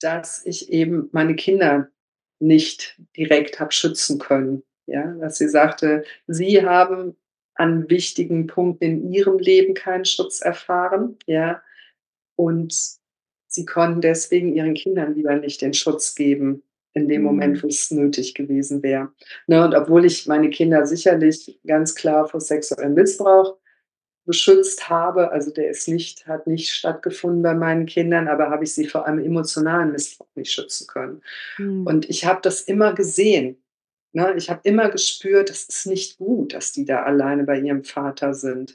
dass ich eben meine Kinder nicht direkt habe schützen können. Ja, dass sie sagte, sie haben an wichtigen Punkten in ihrem Leben keinen Schutz erfahren, ja, und sie konnten deswegen ihren Kindern lieber nicht den Schutz geben in dem Moment, Mhm. wo es nötig gewesen wäre. Ne, und obwohl ich meine Kinder sicherlich ganz klar vor sexuellem Missbrauch beschützt habe, also der ist nicht hat nicht stattgefunden bei meinen Kindern, aber habe ich sie vor einem emotionalen Missbrauch nicht schützen können. Mhm. Und ich habe das immer gesehen, ne? Ich habe immer gespürt, das ist nicht gut, dass die da alleine bei ihrem Vater sind.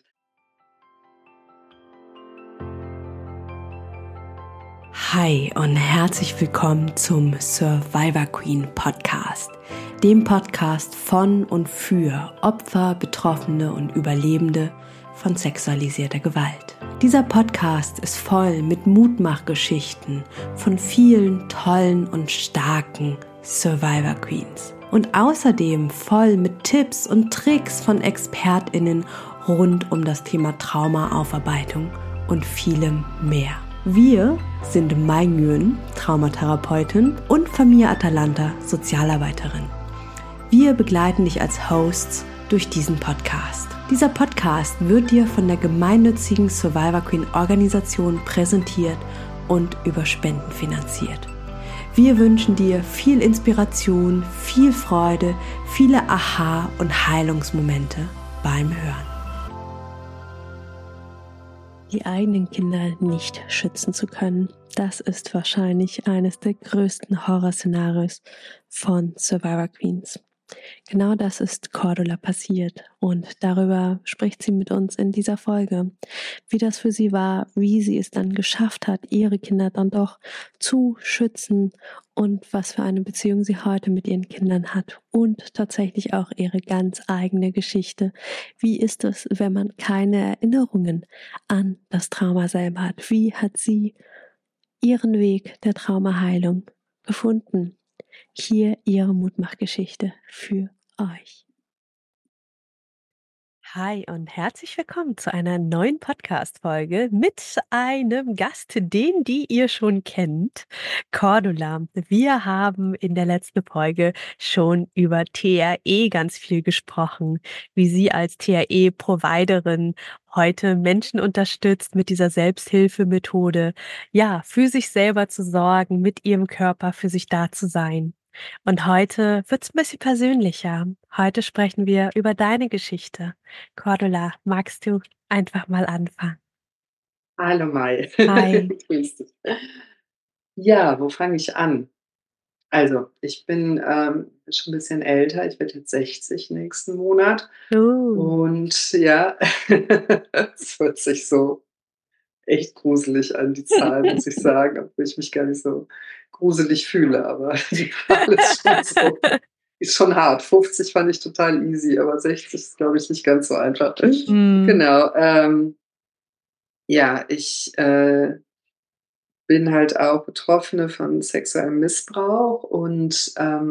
Hi und herzlich willkommen zum Survivor Queen Podcast, dem Podcast von und für Opfer, Betroffene und Überlebende von sexualisierter Gewalt. Dieser Podcast ist voll mit Mutmachgeschichten von vielen tollen und starken Survivor Queens und außerdem voll mit Tipps und Tricks von ExpertInnen rund um das Thema Traumaaufarbeitung und vielem mehr. Wir sind Mai Nguyen, Traumatherapeutin, und Famia Atalanta, Sozialarbeiterin. Wir begleiten dich als Hosts durch diesen Podcast. Dieser Podcast wird dir von der gemeinnützigen Survivor Queen Organisation präsentiert und über Spenden finanziert. Wir wünschen dir viel Inspiration, viel Freude, viele Aha- und Heilungsmomente beim Hören. Die eigenen Kinder nicht schützen zu können, das ist wahrscheinlich eines der größten Horrorszenarios von Survivor Queens. Genau das ist Cordula passiert und darüber spricht sie mit uns in dieser Folge. Wie das für sie war, wie sie es dann geschafft hat, ihre Kinder dann doch zu schützen und was für eine Beziehung sie heute mit ihren Kindern hat und tatsächlich auch ihre ganz eigene Geschichte. Wie ist es, wenn man keine Erinnerungen an das Trauma selber hat? Wie hat sie ihren Weg der Traumaheilung gefunden? Hier ihre Mutmachgeschichte für euch. Hi und herzlich willkommen zu einer neuen Podcast-Folge mit einem Gast, die ihr schon kennt, Cordula. Wir haben in der letzten Folge schon über TRE ganz viel gesprochen, wie sie als TRE-Providerin heute Menschen unterstützt mit dieser Selbsthilfemethode, ja, für sich selber zu sorgen, mit ihrem Körper für sich da zu sein. Und heute wird's ein bisschen persönlicher. Heute sprechen wir über deine Geschichte. Cordula, magst du einfach mal anfangen? Hallo Mai. Hi. Grüß dich. Ja, wo fange ich an? Also, ich bin, schon 'n bisschen älter. Ich werde jetzt 60 nächsten Monat Oh. und ja, es hört sich so echt gruselig an, die Zahl, muss ich sagen, obwohl ich mich gar nicht so gruselig fühle, aber die Zahl ist schon hart. 50 fand ich total easy, aber 60 ist, glaube ich, nicht ganz so einfach. Mhm. Genau, ja, ich, bin halt auch Betroffene von sexuellem Missbrauch und,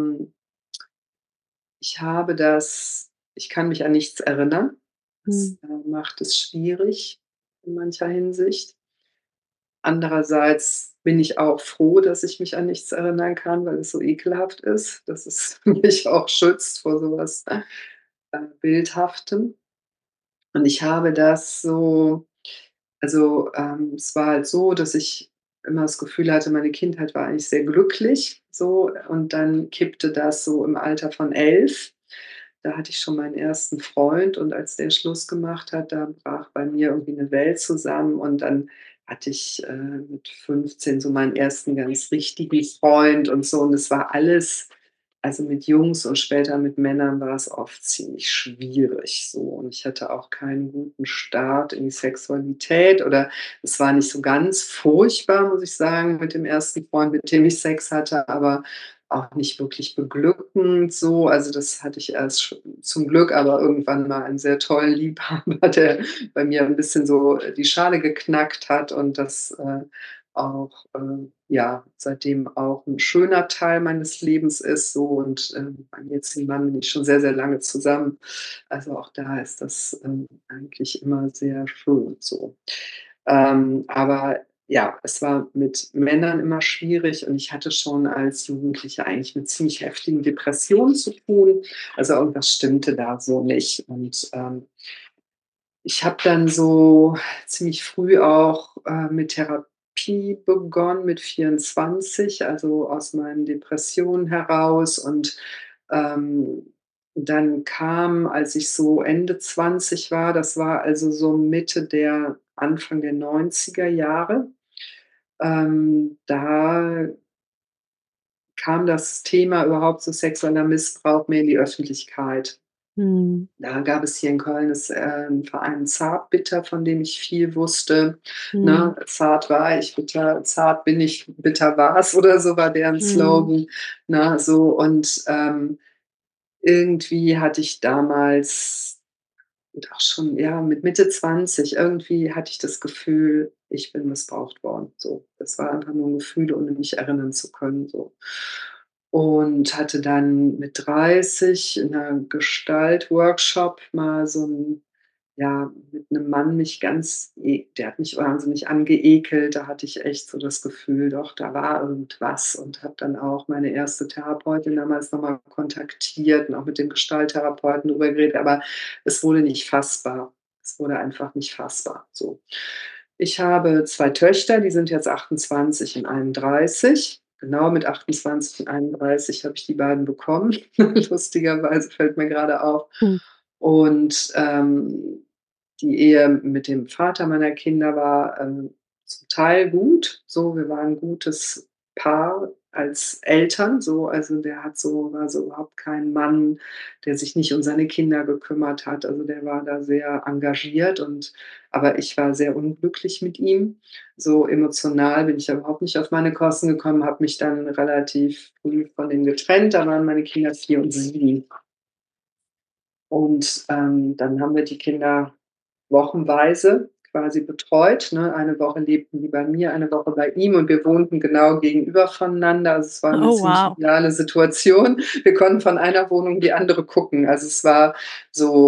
ich kann mich an nichts erinnern. Mhm. Das, macht es schwierig in mancher Hinsicht. Andererseits bin ich auch froh, dass ich mich an nichts erinnern kann, weil es so ekelhaft ist, dass es mich auch schützt vor sowas Bildhaftem. Und ich habe das so also, es war halt so, dass ich immer das Gefühl hatte, meine Kindheit war eigentlich sehr glücklich so und dann kippte das so im Alter von 11. Da hatte ich schon meinen ersten Freund und als der Schluss gemacht hat, da brach bei mir irgendwie eine Welt zusammen und dann hatte ich, mit 15 so meinen ersten ganz richtigen Freund und so und es war alles also, mit Jungs und später mit Männern war es oft ziemlich schwierig so und ich hatte auch keinen guten Start in die Sexualität oder es war nicht so ganz furchtbar, muss ich sagen, mit dem ersten Freund, mit dem ich Sex hatte, aber auch nicht wirklich beglückend so. Also, das hatte ich erst zum Glück aber irgendwann mal einen sehr tollen Liebhaber, der bei mir ein bisschen so die Schale geknackt hat und das, auch, ja, seitdem auch ein schöner Teil meines Lebens ist so und, meinem jetzigen Mann bin ich schon sehr, sehr lange zusammen. Also, auch da ist das, eigentlich immer sehr schön so. Aber ja, es war mit Männern immer schwierig und ich hatte schon als Jugendliche eigentlich mit ziemlich heftigen Depressionen zu tun. Also, irgendwas stimmte da so nicht. Und, ich habe dann so ziemlich früh auch, mit Therapie begonnen, mit 24, also aus meinen Depressionen heraus. Und, ähm, dann kam, als ich so Ende 20 war, das war also so Anfang der 90er Jahre, da kam das Thema überhaupt so sexueller Missbrauch mehr in die Öffentlichkeit. Mhm. Da gab es hier in Köln 'n Verein Zartbitter, von dem ich viel wusste, Mhm. ne? „Zart war ich, bitter zart bin ich, bitter war's“ oder so war deren Mhm. Slogan, ne, so. Und, irgendwie hatte ich damals und auch schon, ja, mit Mitte 20 irgendwie hatte ich das Gefühl, ich bin missbraucht worden, so. Das war einfach nur 'n Gefühl, ohne mich erinnern zu können, so. Und hatte dann mit 30 in 'ner Gestaltworkshop mal so 'n ja, mit 'nem Mann mich ganz der hat mich wahnsinnig angeekelt. Da hatte ich echt so das Gefühl, doch, da war irgendwas, und habe dann auch meine erste Therapeutin damals noch mal kontaktiert und auch mit dem Gestalttherapeuten drüber geredet, aber es wurde nicht fassbar. Es wurde einfach nicht fassbar, so. Ich habe 2 Töchter, die sind jetzt 28 und 31. Genau, mit 28 und 31 habe ich die beiden bekommen. Lustigerweise fällt mir grade auf. Mhm. Und, die Ehe mit dem Vater meiner Kinder war, zum Teil gut. So, wir waren 'n gutes Paar als Eltern, so. Also, der hat so war so überhaupt kein Mann, der sich nicht um seine Kinder gekümmert hat. Also, der war da sehr engagiert, aber ich war sehr unglücklich mit ihm. So emotional bin ich ja überhaupt nicht auf meine Kosten gekommen, habe mich dann relativ früh von ihm getrennt. Da waren meine Kinder 4 und 7. Und, dann haben wir die Kinder wochenweise quasi betreut, ne? Eine Woche lebten die bei mir, eine Woche bei ihm, und wir wohnten genau gegenüber voneinander. Also, es war 'ne Oh, ziemlich wow. ideale Situation. Wir konnten von einer Wohnung in die andere gucken. Also, es war so.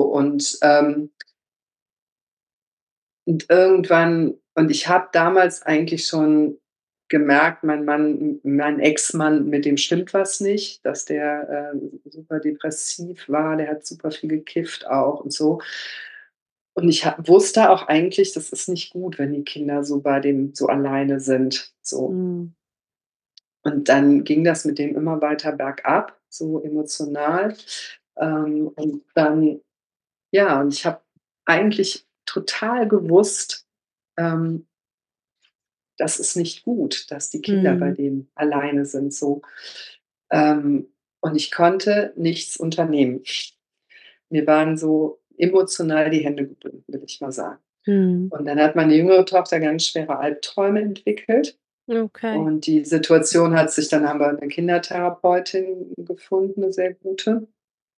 Und ich habe damals eigentlich schon gemerkt, mein Ex-Mann, mit dem stimmt was nicht, dass der, super depressiv war, der hat super viel gekifft auch und so. Und ich wusste auch eigentlich, das ist nicht gut, wenn die Kinder so bei dem so alleine sind, so. Mhm. Und dann ging das mit dem immer weiter bergab, so emotional. Und dann ja, und ich habe eigentlich total gewusst, ähm, das ist nicht gut, dass die Kinder bei Mhm. dem alleine sind, so. Und ich konnte nichts unternehmen. Mir waren so emotional die Hände gebunden, will ich mal sagen. Mhm. Und dann hat meine jüngere Tochter ganz schwere Albträume entwickelt. Okay. Und die Situation hat sich dann haben wir 'ne Kindertherapeutin gefunden, 'ne sehr gute.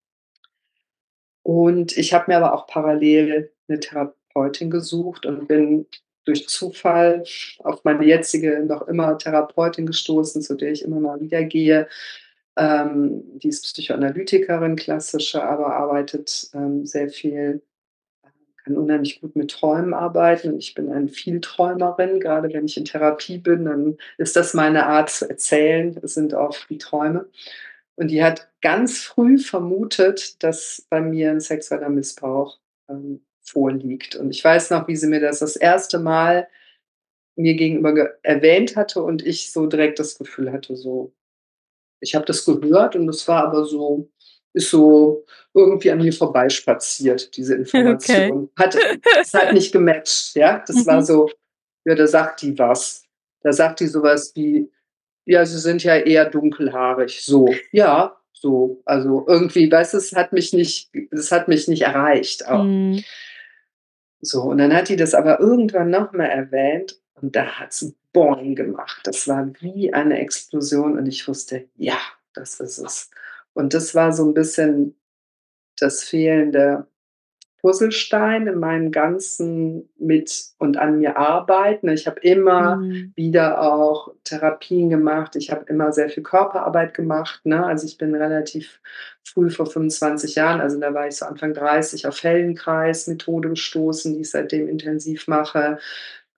Und ich habe mir aber auch parallel 'ne Therapeutin gesucht und bin durch Zufall auf meine jetzige noch immer Therapeutin gestoßen, zu der ich immer mal wieder gehe. Die ist Psychoanalytikerin, klassische, aber arbeitet, sehr viel kann unheimlich gut mit Träumen arbeiten. Und ich bin eine Vielträumerin. Grade wenn ich in Therapie bin, dann ist das meine Art zu erzählen. Das sind oft die Träume. Und die hat ganz früh vermutet, dass bei mir 'n sexueller Missbrauch, vorliegt. Und ich weiß noch, wie sie mir das erste Mal mir gegenüber erwähnt hatte und ich so direkt das Gefühl hatte, so ich habe das gehört und es war aber so ist so irgendwie an mir vorbeispaziert, diese Okay. Information. Es hat nicht gematcht, ja? Das war Mhm. so: „Ja, da sagt die was.“ Da sagt die so was wie: „Ja, Sie sind ja eher dunkelhaarig.“ So, ja, so. Also, irgendwie, weißt du, es hat mich nicht erreicht auch. Mhm. So, und dann hat die das aber irgendwann noch mal erwähnt und da hat's „Boing“ gemacht. Das war wie eine Explosion und ich wusste: „Ja, das ist es.“ Und das war so 'n bisschen das fehlende Puzzlestein in meinem ganzen mit und an mir arbeiten. Ich habe immer Mhm. wieder auch Therapien gemacht. Ich habe immer sehr viel Körperarbeit gemacht, ne? Also, ich bin relativ früh vor 25 Jahren, also da war ich so Anfang 30, auf Feldenkreis-Methode gestoßen, die ich seitdem intensiv mache.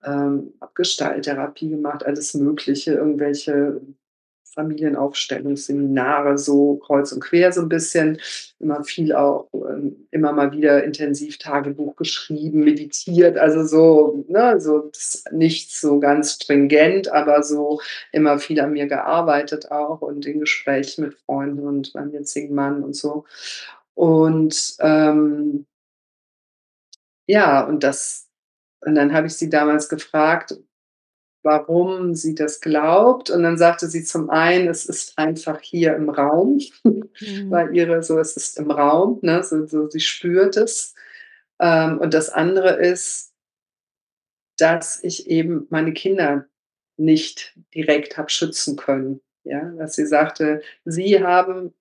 habe Gestalttherapie gemacht, alles Mögliche, irgendwelche Familienaufstellungsseminare, so kreuz und quer so ein bisschen. Immer viel auch, immer mal wieder intensiv Tagebuch geschrieben, meditiert, also so, ne, so das nichts so ganz stringent, aber so immer viel an mir gearbeitet auch und in Gesprächen mit Freunden und meinem jetzigen Mann und so. Und, ja, und dann habe ich sie damals gefragt, warum sie das glaubt. Und dann sagte sie zum einen, es ist einfach hier im Raum, Mhm. weil ihre so, es ist im Raum, ne, so sie spürt es. Und das andere ist, dass ich eben meine Kinder nicht direkt habe schützen können, ja? Dass sie sagte, sie haben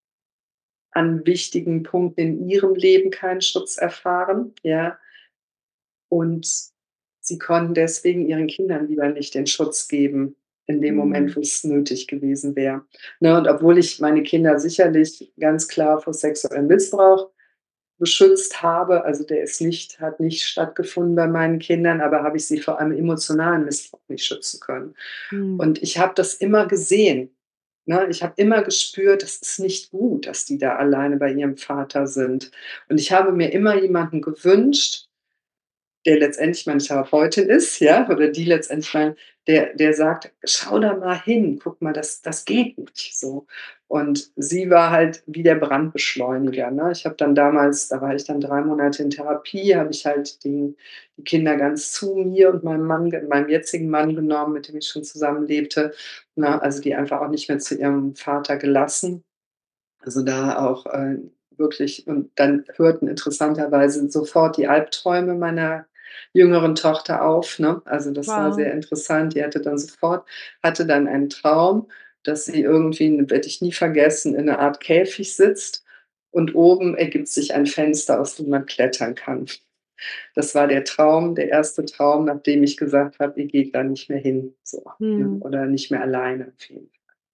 an wichtigen Punkten in ihrem Leben keinen Schutz erfahren, ja? Und sie konnten deswegen ihren Kindern lieber nicht den Schutz geben in dem Moment, Mhm. wo es nötig gewesen wäre. Ne, und obwohl ich meine Kinder sicherlich ganz klar vor sexuellem Missbrauch beschützt habe, also der ist nicht hat nicht stattgefunden bei meinen Kindern, aber habe ich sie vor einem emotionalen Missbrauch nicht schützen können. Mhm. Und ich habe das immer gesehen, ne? Ich habe immer gespürt, das ist nicht gut, dass die da alleine bei ihrem Vater sind. Und ich habe mir immer jemanden gewünscht, der letztendlich meine Therapeutin ist, ja, oder die letztendlich der sagt: „Schau da mal hin, guck mal, das geht nicht so.“ Und sie war halt wie der Brandbeschleuniger, ne? Ich habe dann damals da war ich dann 3 Monate in Therapie, habe ich halt die Kinder ganz zu mir und meinem jetzigen Mann genommen, mit dem ich schon zusammenlebte, ne? Also, die einfach auch nicht mehr zu ihrem Vater gelassen. Also, da auch, wirklich und dann hörten interessanterweise sofort die Albträume meiner jüngeren Tochter auf, ne? Also, das war Wow. sehr interessant. Die hatte dann einen Traum, dass sie irgendwie, werde ich nie vergessen, in 'ner Art Käfig sitzt und oben ergibt sich ein Fenster, aus dem man klettern kann. Das war der Traum, der erste Traum, nachdem ich gesagt habe: „Ihr geht da nicht mehr hin“, so, ne, Mhm. oder nicht mehr alleine auf jeden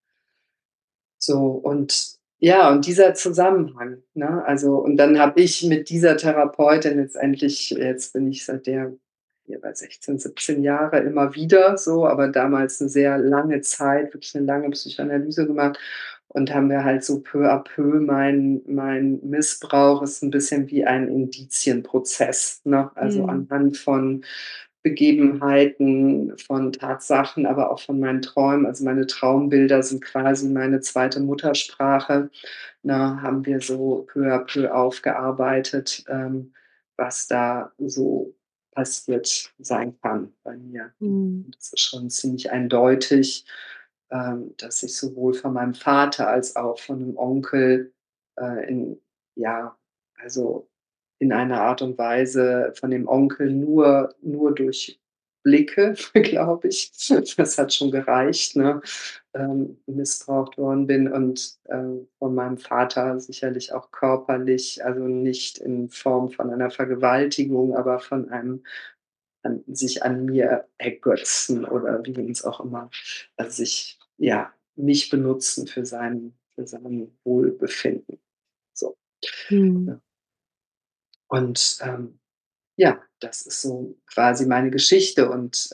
so, und ja, und dieser Zusammenhang, ne? Also, und dann habe ich mit dieser Therapeutin letztendlich jetzt bin ich seit der ja, bei 16, 17 Jahre immer wieder so, aber damals eine sehr lange Zeit, wirklich eine lange Psychoanalyse gemacht und haben wir halt so peu à peu mein Missbrauch ist ein bisschen wie ein Indizienprozess, ne? Also, Mhm. anhand von Begebenheiten, von Tatsachen, aber auch von meinen Träumen. Also, meine Traumbilder sind quasi meine zweite Muttersprache. Ne, haben wir so peu à peu aufgearbeitet, was da so passiert sein kann bei mir. Mhm. Und das ist schon ziemlich eindeutig, dass ich sowohl von meinem Vater als auch von 'nem Onkel, in ja, also in einer Art und Weise von dem Onkel nur durch Blicke, glaube ich. Das hat schon gereicht, ne? Missbraucht worden bin und, von meinem Vater sicherlich auch körperlich, also nicht in Form von einer Vergewaltigung, aber von einem sich an mir ergötzen oder wie uns auch immer, also sich ja, mich benutzen für sein Wohlbefinden, so, Mhm. ja. Und, ja, das ist so quasi meine Geschichte und,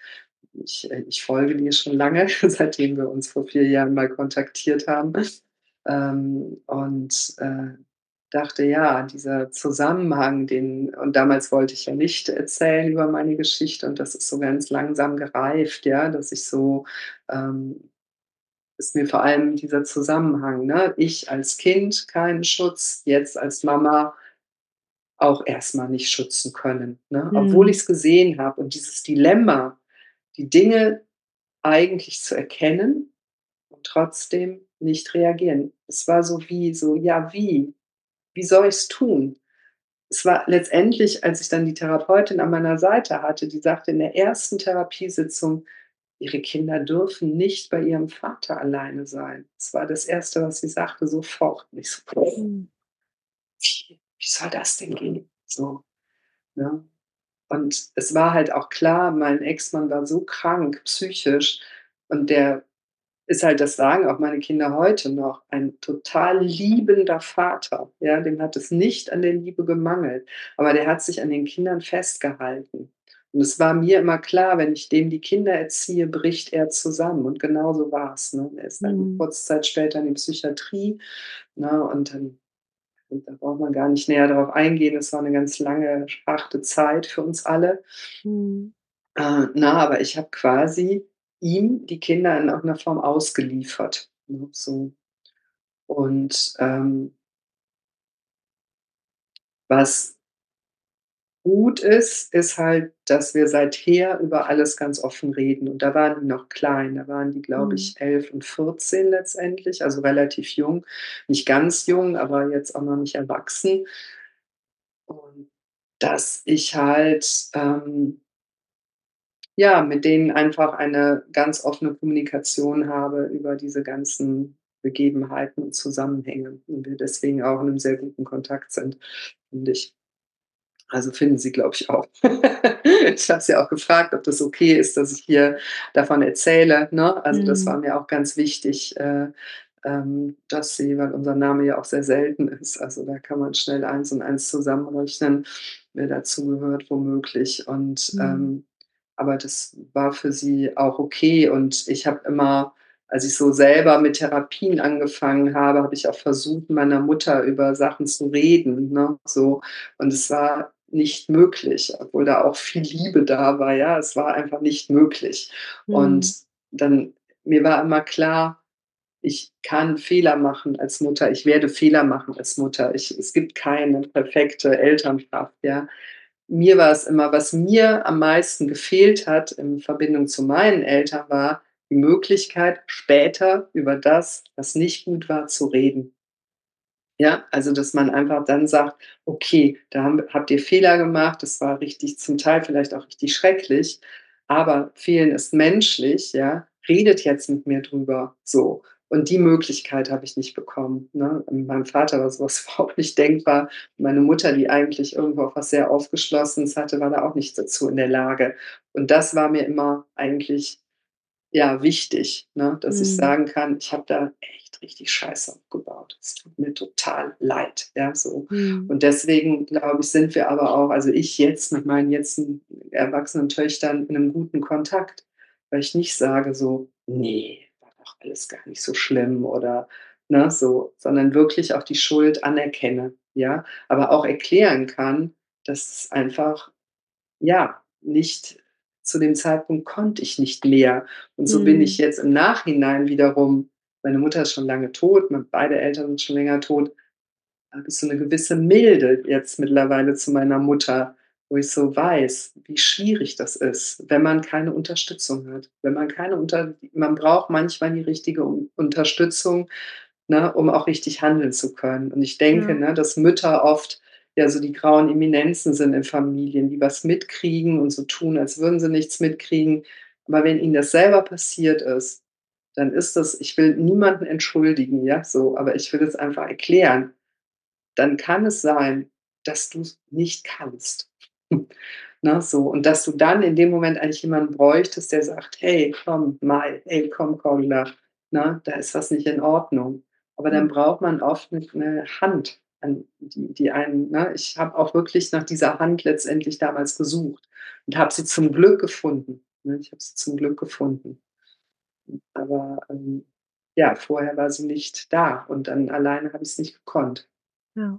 ich folge dir schon lange, seitdem wir uns vor 4 Jahren mal kontaktiert haben, und, dachte, ja, dieser Zusammenhang, den und damals wollte ich ja nicht erzählen über meine Geschichte und das ist so ganz langsam gereift, ja, dass ich so, ist mir vor allem dieser Zusammenhang, ne? Ich als Kind keinen Schutz, jetzt als Mama auch erstmal nicht schützen können, ne? Obwohl Mhm. ich's gesehen habe und dieses Dilemma, die Dinge eigentlich zu erkennen und trotzdem nicht reagieren. Es war so wie so: „Ja, wie? Wie soll ich's tun?“ Es war letztendlich, als ich dann die Therapeutin an meiner Seite hatte, die sagte in der ersten Therapiesitzung: „Ihre Kinder dürfen nicht bei ihrem Vater alleine sein.“ Das war das Erste, was sie sagte, sofort. Und ich so: Mhm. „Wie soll das denn gehen?“ So, ne? Und es war halt auch klar, mein Ex-Mann war so krank psychisch und der ist halt, das sagen auch meine Kinder heute noch, ein total liebender Vater, ja? Dem hat es nicht an der Liebe gemangelt, aber der hat sich an den Kindern festgehalten. Und es war mir immer klar, wenn ich dem die Kinder erziehe, bricht er zusammen. Und genauso war's, ne? Er ist dann Mhm. kurze Zeit später in die Psychiatrie, ne, und dann und da braucht man gar nicht näher darauf eingehen. Es war 'ne ganz lange, harte Zeit für uns alle. Mhm. Aber ich habe quasi ihm die Kinder in irgend 'ner Form ausgeliefert, ne, so. Und, was gut ist, ist halt, dass wir seither über alles ganz offen reden. Und da waren die noch klein. Da waren die, glaube Mhm. ich, 11 und 14 letztendlich, also relativ jung. Nicht ganz jung, aber jetzt auch noch nicht erwachsen. Und dass ich halt, ja, mit denen einfach eine ganz offene Kommunikation habe über diese ganzen Begebenheiten und Zusammenhänge und wir deswegen auch in 'nem sehr guten Kontakt sind, finde ich. Also, finden sie, glaube ich, auch. Ich habe sie auch gefragt, ob das okay ist, dass ich hier davon erzähle, ne? Also, das war Mhm. mir auch ganz wichtig, dass sie, weil unser Name ja auch sehr selten ist, also, da kann man schnell eins und eins zusammenrechnen, wer dazugehört womöglich. Und, Mhm. aber das war für sie auch okay. Und ich habe immer, als ich so selber mit Therapien angefangen habe, habe ich auch versucht, meiner Mutter über Sachen zu reden, ne, so. Und es war nicht möglich, obwohl da auch viel Liebe da war, ja. Es war einfach nicht möglich. Und Mhm. dann mir war immer klar, ich kann Fehler machen als Mutter. Ich werde Fehler machen als Mutter. Es gibt keine perfekte Elternschaft, ja. Mir war es immer, was mir am meisten gefehlt hat in Verbindung zu meinen Eltern, war die Möglichkeit, später über das, was nicht gut war, zu reden. Ja, also, dass man einfach dann sagt: „Okay, da habt ihr Fehler gemacht, das war richtig, zum Teil vielleicht auch richtig schrecklich, aber Fehlen ist menschlich, ja? Redet jetzt mit mir drüber“, so. Und die Möglichkeit habe ich nicht bekommen, ne? Und meinem Vater war so was überhaupt nicht denkbar. Meine Mutter, die eigentlich irgendwo auch was sehr Aufgeschlossenes hatte, war da auch nicht dazu in der Lage. Und das war mir immer eigentlich, ja, wichtig, ne, dass ich Mhm. sagen kann: „Ich habe da echt richtig Scheiße abgebaut. Es tut mir total leid“, ja, so. Mhm. Und deswegen, glaube ich, sind wir aber auch, also ich jetzt mit meinen jetzigen erwachsenen Töchtern, in 'nem guten Kontakt, weil ich nicht sage so: „Ne, war doch alles gar nicht so schlimm“ oder, ne, so, sondern wirklich auch die Schuld anerkenne, ja, aber auch erklären kann, dass es einfach, ja, nicht, zu dem Zeitpunkt konnte ich nicht mehr. Und so bin ich Mhm. jetzt im Nachhinein wiederum, meine Mutter ist schon lange tot, beide Eltern sind schon länger tot, habe ich so 'ne gewisse Milde jetzt mittlerweile zu meiner Mutter, wo ich so weiß, wie schwierig das ist, wenn man keine Unterstützung hat. Wenn man keine man braucht manchmal die richtige Unterstützung, ne, um auch richtig handeln zu können. Und ich denke, Ja. ne, dass Mütter oft ja so die grauen Eminenzen sind in Familien, die was mitkriegen und so tun, als würden sie nichts mitkriegen. Aber wenn ihnen das selber passiert ist, dann ist das, ich will niemanden entschuldigen, ja, so, aber ich will es einfach erklären. Dann kann es sein, dass du's nicht kannst. Ne, so. Und dass du dann in dem Moment eigentlich jemanden bräuchtest, der sagt: „Hey, komm, Mai, hey, komm, Cordula, ne, da ist was nicht in Ordnung.“ Aber dann Mhm. braucht man oft 'ne Hand, an die einen, ne, ich habe auch wirklich nach dieser Hand letztendlich damals gesucht und habe sie zum Glück gefunden, ne? Ich habe sie zum Glück gefunden. Aber, ja, vorher war sie nicht da und dann alleine habe ich's nicht gekonnt. Ja.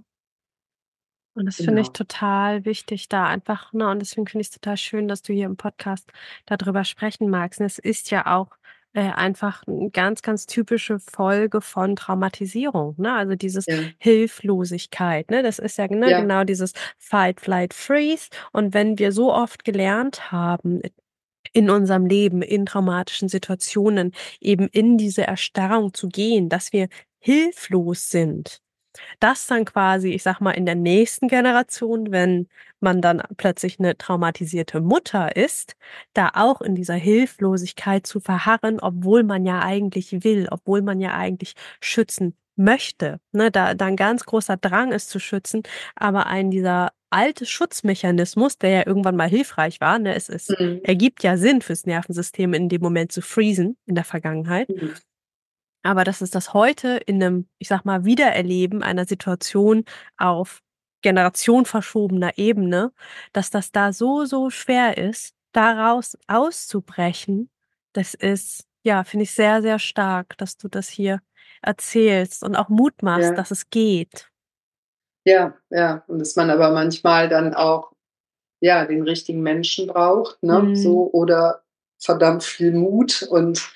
Und das finde ich Genau. total wichtig da einfach, ne? Und deswegen finde ich's total schön, dass du hier im Podcast dadrüber sprechen magst. Und es ist ja auch, einfach 'n ganz, ganz typische Folge von Traumatisierung, ne? Also, dieses Ja, Hilflosigkeit, ne? Das ist ja, ne, ja, genau dieses Fight, Flight, Freeze. Und wenn wir so oft gelernt haben in unserem Leben, in traumatischen Situationen, eben in diese Erstarrung zu gehen, dass wir hilflos sind, das dann quasi, ich sage mal, in der nächsten Generation, wenn man dann plötzlich 'ne traumatisierte Mutter ist, da auch in dieser Hilflosigkeit zu verharren, obwohl man ja eigentlich will, obwohl man ja eigentlich schützen möchte, ne? Da 'n ganz großer Drang ist zu schützen, aber ein dieser alte Schutzmechanismus, der ja irgendwann mal hilfreich war, ne? Es mhm, ergibt ja Sinn fürs Nervensystem in dem Moment zu freezen in der Vergangenheit. mhm, Aber dass es das heute in 'nem, ich sage mal, Wiedererleben einer Situation auf Generation verschobener Ebene, dass das da so, so schwer ist, daraus auszubrechen. Das ist, ja, finde ich sehr, sehr stark, dass du das hier erzählst und auch Mut machst, Ja, dass es geht. ja, ja. Und dass man aber manchmal dann auch, ja, den richtigen Menschen braucht, ne, Mhm. so oder verdammt viel Mut und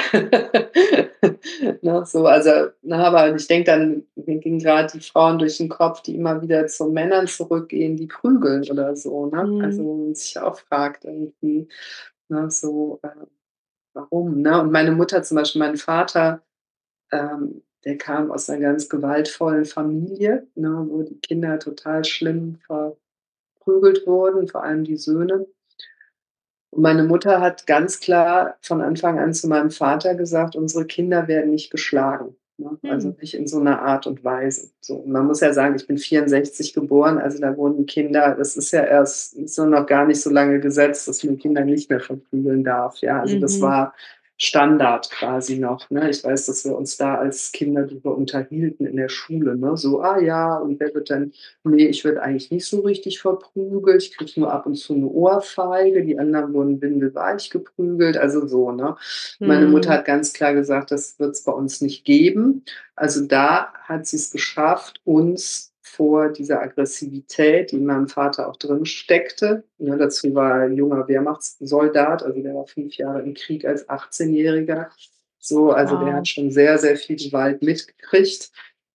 ne, so, also, ne, aber ich denke dann mir gingen grad die Frauen durch den Kopf, die immer wieder zu Männern zurückgehen, die prügeln oder so, ne? Also, Mhm. wo man sich auch fragt irgendwie, ne, so, warum, ne? Und meine Mutter zum Beispiel, mein Vater, der kam aus einer ganz gewaltvollen Familie, ne, wo die Kinder total schlimm verprügelt wurden, vor allem die Söhne. Und meine Mutter hat ganz klar von Anfang an zu meinem Vater gesagt: „Unsere Kinder werden nicht geschlagen“, ne? Also, Mhm. nicht in so 'ner Art und Weise. So, und man muss ja sagen, ich bin 64 geboren, also da wurden Kinder, das ist ja erst ist ja noch gar nicht so lange gesetzt, dass man Kinder nicht mehr verprügeln darf, ja? Also, das Mhm. war Standard quasi noch, ne? Ich weiß, dass wir uns da als Kinder drüber unterhielten in der Schule, ne? So: „Ah ja, und wer wird dann“, ne, ich werde eigentlich nicht so richtig verprügelt. Ich kriege nur ab und zu 'ne Ohrfeige. Die anderen wurden windelweich geprügelt, also so, ne? Meine Mutter Mhm. hat ganz klar gesagt, das wird's bei uns nicht geben. Also, da hat sie's geschafft, uns vor dieser Aggressivität, die in meinem Vater auch drin steckte, ne, dazu war er junger Wehrmachtssoldat, also der war 5 Jahre im Krieg als 18-Jähriger. So, also der hat Wow. schon sehr, sehr viel Gewalt mitgekriegt.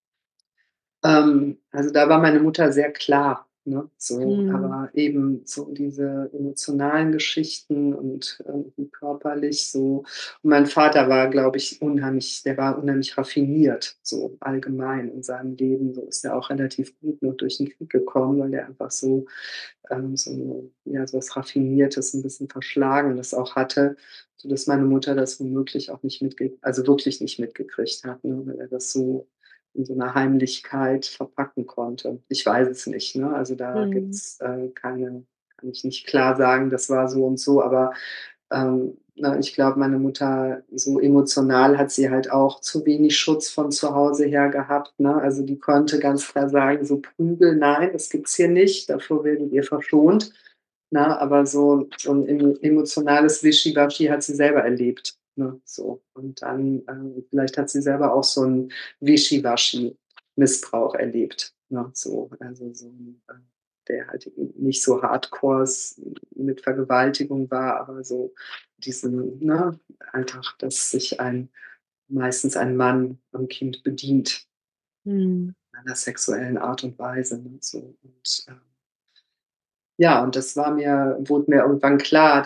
Also, da war meine Mutter sehr klar, ne, so, Mhm. aber eben so diese emotionalen Geschichten und irgendwie körperlich so. Und mein Vater war, glaube ich, unheimlich, der war unheimlich raffiniert, so allgemein in seinem Leben. So ist er auch relativ gut noch durch den Krieg gekommen, weil der einfach so, so, ja, so was Raffiniertes, ein bisschen Verschlagenes auch hatte, sodass meine Mutter das womöglich auch nicht also wirklich nicht mitgekriegt hat, ne, weil er das so in so 'ner Heimlichkeit verpacken konnte. Ich weiß es nicht, ne? Also, da Mhm. gibt's, kann ich nicht klar sagen, das war so und so, aber, ne, ich glaube, meine Mutter, so emotional hat sie halt auch zu wenig Schutz von zu Hause her gehabt, ne? Also, die konnte ganz klar sagen, so Prügel, nein, das gibt's hier nicht, davor werdet ihr verschont, ne? Aber so 'n emotionales Wischiwaschi hat sie selber erlebt, ne, so. Und dann, vielleicht hat sie selber auch so 'n Wischiwaschi-Missbrauch erlebt, ne, so. Also, so 'n, der halt eben nicht so hardcores mit Vergewaltigung war, aber so diesen, ne, einfach, dass sich meistens ein Mann am Kind bedient Mhm. in einer sexuellen Art und Weise, ne, so. Und, ja, und das wurde mir irgendwann klar,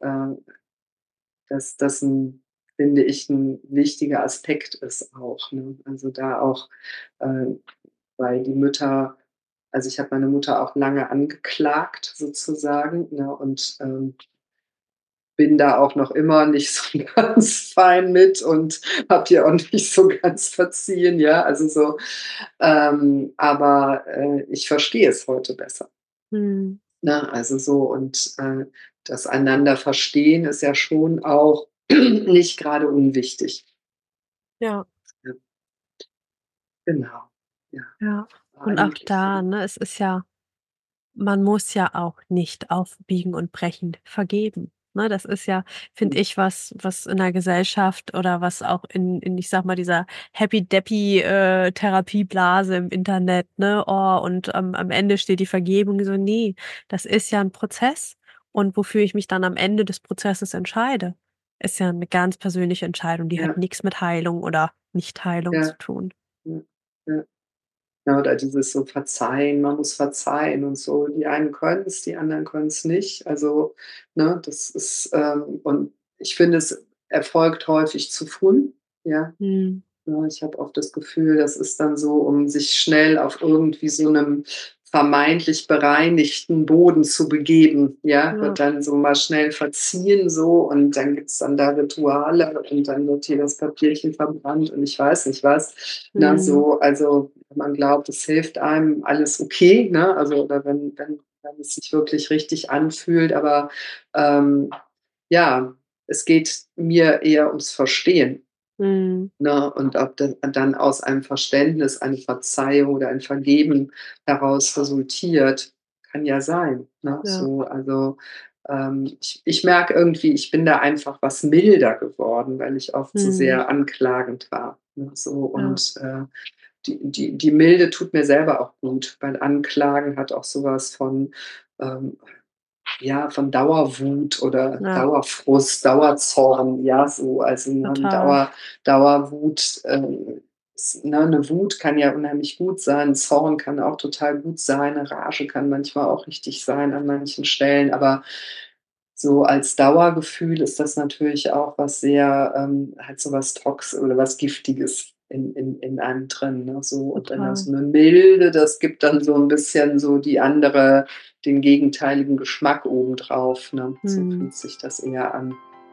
dass das 'n, finde ich, 'n wichtiger Aspekt ist auch, ne? Also, da auch, äh, weil die Mütter, also, ich habe meine Mutter auch lange angeklagt sozusagen, ne, und, bin da auch noch immer nicht so ganz fein mit und habe ihr auch nicht so ganz verziehen, ja, also so, aber, ich verstehe es heute besser, Mhm. ne? Also so, und, das einander verstehen ist ja schon auch nicht grade unwichtig. Ja, Ja, genau. Ja, ja. war Und auch eigentlich da, so. ne, es ist ja, man muss ja auch nicht auf Biegen und Brechen vergeben, ne? Das ist ja, finde Mhm. ich, was in der Gesellschaft oder was auch in, ich sage mal, dieser Happy-Dappy, Therapieblase im Internet, ne? Oh, und am Ende steht die Vergebung. So, ne, das ist ja 'n Prozess, und wofür ich mich dann am Ende des Prozesses entscheide, ist ja 'ne ganz persönliche Entscheidung, die hat Ja, nix mit Heilung oder Nicht-Heilung zu ja, tun. ja, ja. Ja, oder dieses so Verzeihen, man muss verzeihen und so. Die einen können's, die anderen können's nicht. Also, ne, das ist, und ich finde, es erfolgt häufig zu früh, ja. Mhm. Ja, ich habe oft das Gefühl, das ist dann so, um sich schnell auf irgendwie so 'nem vermeintlich bereinigten Boden zu begeben, ja, Ja. wird dann so mal schnell verziehen so, und dann gibt's dann da Rituale und dann wird hier das Papierchen verbrannt und ich weiß nicht was, ne, Mhm. so. Also, wenn man glaubt, es hilft einem, alles okay, ne? Also, oder wenn es sich wirklich richtig anfühlt, aber, ja, es geht mir eher ums Verstehen. Mhm. Ne? Und ob dann aus einem Verständnis eine Verzeihung oder ein Vergeben daraus resultiert, kann ja sein, ne? Ja. So, also, ich merke irgendwie, ich bin da einfach was milder geworden, weil ich oft so Mhm. sehr anklagend war, ne, so. Ja. Und, die Milde tut mir selber auch gut, weil Anklagen hat auch so was von, ähm ja, von Dauerwut oder Ja, Dauerfrust, Dauerzorn, ja, so. Also, ne, total. Dauerwut, ne, 'ne Wut kann ja unheimlich gut sein, Zorn kann auch total gut sein, 'ne Rage kann manchmal auch richtig sein an manchen Stellen, aber so als Dauergefühl ist das natürlich auch was sehr, hat so was oder was Giftiges in einem drin, ne, so. Und dann Total. hast du 'ne Milde, das gibt dann so 'n bisschen so den gegenteiligen Geschmack obendrauf, ne? So Mhm. fühlt sich das eher an.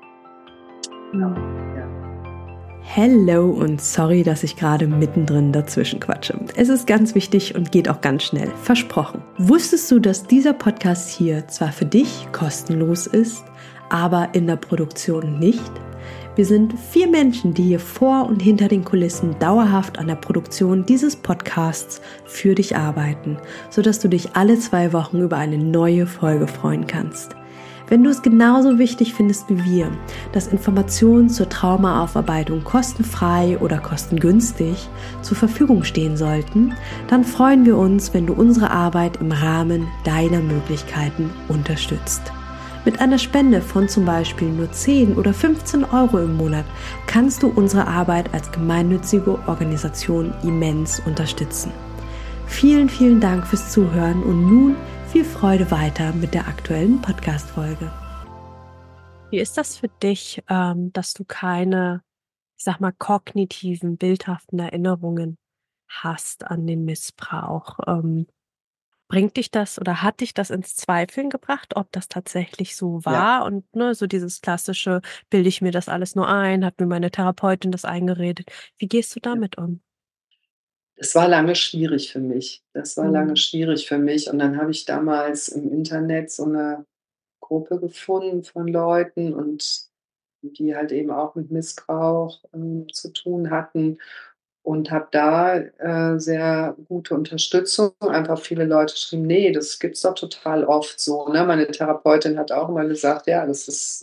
Ja, Mhm. ja. Hello und sorry, dass ich gerade mittendrin dazwischen quatsche. Es ist ganz wichtig und geht auch ganz schnell. Versprochen. Wusstest du, dass dieser Podcast hier zwar für dich kostenlos ist, aber in der Produktion nicht? Wir sind 4 Menschen, die hier vor und hinter den Kulissen dauerhaft an der Produktion dieses Podcasts für dich arbeiten, sodass du dich alle 2 Wochen über eine neue Folge freuen kannst. Wenn du es genauso wichtig findest wie wir, dass Informationen zur Traumaaufarbeitung kostenfrei oder kostengünstig zur Verfügung stehen sollten, dann freuen wir uns, wenn du unsere Arbeit im Rahmen deiner Möglichkeiten unterstützt. Mit einer Spende von zum Beispiel nur 10 oder 15 Euro im Monat kannst du unsere Arbeit als gemeinnützige Organisation immens unterstützen. Vielen, vielen Dank fürs Zuhören und nun viel Freude weiter mit der aktuellen Podcast-Folge. Wie ist das für dich, dass du keine, ich sag mal, kognitiven, bildhaften Erinnerungen hast an den Missbrauch? Bringt dich das oder hat dich das ins Zweifeln gebracht, ob das tatsächlich so Ja, war? Und ne, so dieses klassische, bilde ich mir das alles nur ein, hat mir meine Therapeutin das eingeredet? Wie gehst du ja. damit um? Es war lange schwierig für mich. Das war lange Mhm. schwierig für mich und dann habe ich damals im Internet so 'ne Gruppe gefunden von Leuten und die halt eben auch mit Missbrauch, zu tun hatten und habe da, sehr gute Unterstützung. Einfach viele Leute schrieben: „Ne, das gibt's doch total oft so", ne? Meine Therapeutin hat auch immer gesagt: „Ja, das ist,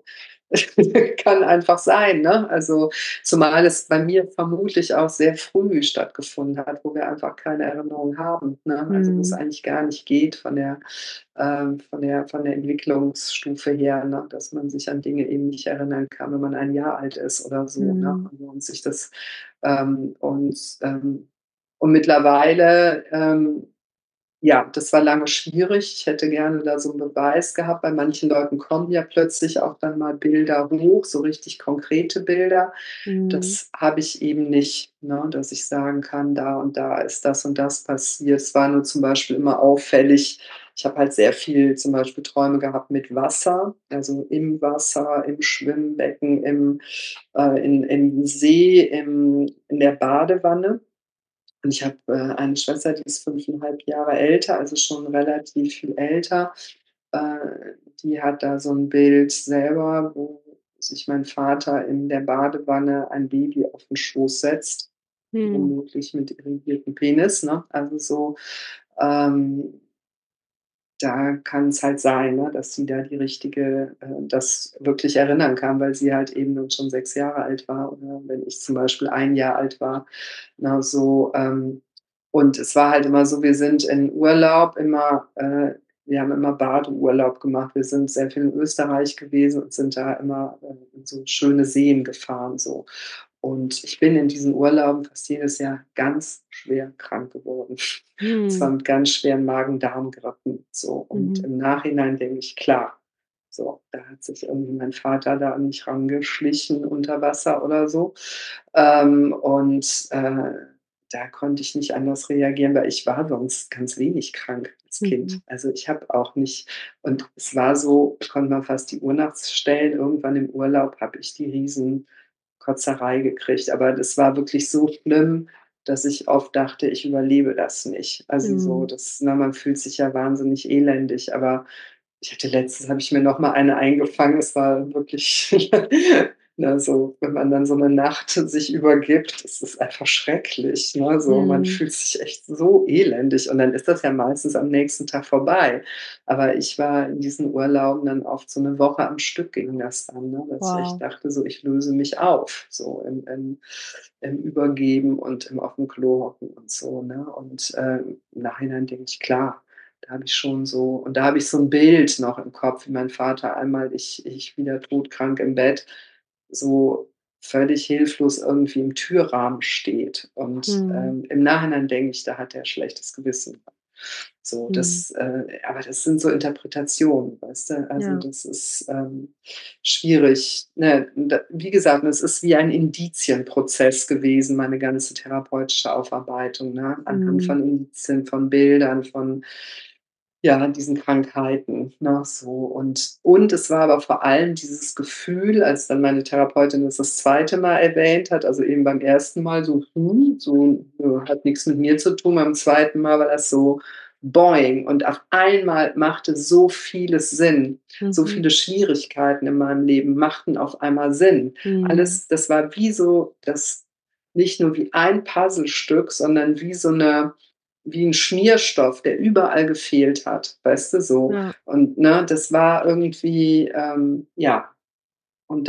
kann einfach sein", ne? Also, zumal es bei mir vermutlich auch sehr früh stattgefunden hat, wo wir einfach keine Erinnerung haben, ne? Also, wo es Mhm. eigentlich gar nicht geht von der Entwicklungsstufe her, ne, dass man sich an Dinge eben nicht erinnern kann, wenn man ein Jahr alt ist oder so, ne? Mhm. Also, und sich das ähm, und, ähm und mittlerweile, ja, das war lange schwierig. Ich hätte gerne da so 'n Beweis gehabt. Bei manchen Leuten kommen ja plötzlich auch dann mal Bilder hoch, so richtig konkrete Bilder. Mhm. Das habe ich eben nicht, ne, dass ich sagen kann, da und da ist das und das passiert. Es war nur zum Beispiel immer auffällig, ich habe halt sehr viel zum Beispiel Träume gehabt mit Wasser, also im Wasser, im Schwimmbecken, im See, in der Badewanne. Und ich habe, eine Schwester, die ist 5,5 Jahre älter, also schon relativ viel älter. Die hat da so 'n Bild selber, wo sich mein Vater in der Badewanne ein Baby auf 'n Schoß setzt, Mhm. womöglich mit irrigiertem Penis, ne? Also so, ähm da kann's halt sein, ne, dass sie da das wirklich erinnern kann, weil sie halt eben dann schon 6 Jahre alt war oder wenn ich zum Beispiel 1 Jahr alt war, ne, so, und es war halt immer so, wir haben immer Badeurlaub gemacht. Wir sind sehr viel in Österreich gewesen und sind da immer, in so schöne Seen gefahren so. Und ich bin in diesen Urlauben fast jedes Jahr ganz schwer krank geworden. Es war Mhm. mit ganz schweren Magen-Darm-Grippen so. Und Mhm. im Nachhinein denke ich: „Klar, so, da hat sich irgendwie mein Vater da an mich rangeschlichen unter Wasser oder so." Und, da konnte ich nicht anders reagieren, weil ich war sonst ganz wenig krank als Kind. Mhm. Also, ich habe auch nicht und es war so, konnte man fast die Uhr nachts stellen. Irgendwann im Urlaub habe ich die Riesenkotzerei gekriegt, aber das war wirklich so schlimm, dass ich oft dachte, ich überlebe das nicht. Also, so, Mhm. man fühlt sich ja wahnsinnig elendig, aber letztens habe ich mir noch mal eine eingefangen. Es war wirklich Ne, so, wenn man dann so 'ne Nacht sich übergibt, das ist einfach schrecklich, ne? So, man Mhm. fühlt sich echt so elendig und dann ist das ja meistens am nächsten Tag vorbei. Aber ich war in diesen Urlauben dann oft so 'ne Woche am Stück ging das dann, ne, dass ich echt Wow. dachte so: „Ich löse mich auf“, so im Übergeben und im aufm Klo hocken und so, ne? Und, im Nachhinein denke ich: „Klar, da habe ich schon so“, und da habe ich so 'n Bild noch im Kopf, wie mein Vater einmal ich wieder todkrank im Bett, so völlig hilflos irgendwie im Türrahmen steht. Und, Mhm. im Nachhinein denke ich, da hat er schlechtes Gewissen. So, Mhm. aber das sind so Interpretationen, weißt du? Also, Ja. das ist, schwierig, ne? Da wie gesagt, es ist wie ein Indizienprozess gewesen, meine ganze therapeutische Aufarbeitung, ne? Anhand Mhm. von Indizien, von Bildern, von, ja, diesen Krankheiten, ne, so. Und es war aber vor allem dieses Gefühl, als dann meine Therapeutin das zweite Mal erwähnt hat, also eben beim ersten Mal so: so, hat nichts mit mir zu tun.“ Beim zweiten Mal war das so boing und auf einmal machte so vieles Sinn. So Mhm. viele Schwierigkeiten in meinem Leben machten auf einmal Sinn. Mhm. Alles, das war wie so das, nicht nur wie ein Puzzlestück, sondern wie so 'ne, wie 'n Schmierstoff, der überall gefehlt hat, weißt du, so. Ja. Und, ne, das war irgendwie, ja, und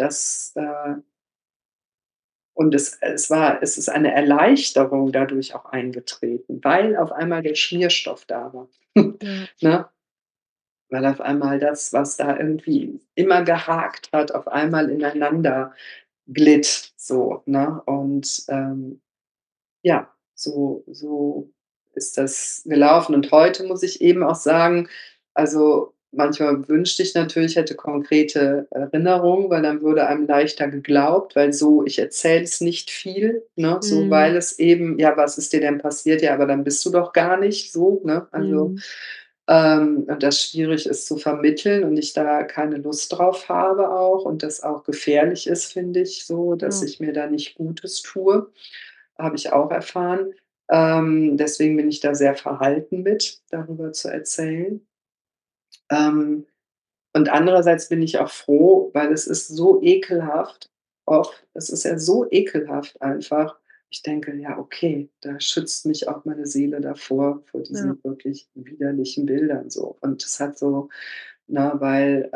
es ist eine Erleichterung dadurch auch eingetreten, weil auf einmal der Schmierstoff da war, Ja. ne? Weil auf einmal das, was da irgendwie immer gehakt hat, auf einmal ineinander glitt, so, ne? Und, ja, so ist das gelaufen. Und heute muss ich eben auch sagen, also, manchmal wünschte ich natürlich, ich hätte konkrete Erinnerungen, weil dann würde einem leichter geglaubt, weil so, ich erzähle es nicht viel, ne, so, Mhm. weil es eben: „Ja, was ist dir denn passiert?“ „Ja, aber dann bist du doch gar nicht so“, ne? Also, Mhm. und das schwierig ist zu vermitteln und ich da keine Lust drauf habe auch und das auch gefährlich ist, finde ich so, dass Ja. ich mir da nicht Gutes tue, habe ich auch erfahren. Deswegen bin ich da sehr verhalten mit, darüber zu erzählen. Ähm, und andererseits bin ich auch froh, weil es ist so ekelhaft oft. Es ist ja so ekelhaft einfach. Ich denke: „Ja, okay, da schützt mich auch meine Seele davor, vor Ja. diesen wirklich widerlichen Bildern so.“ Und das hat so, ne, weil,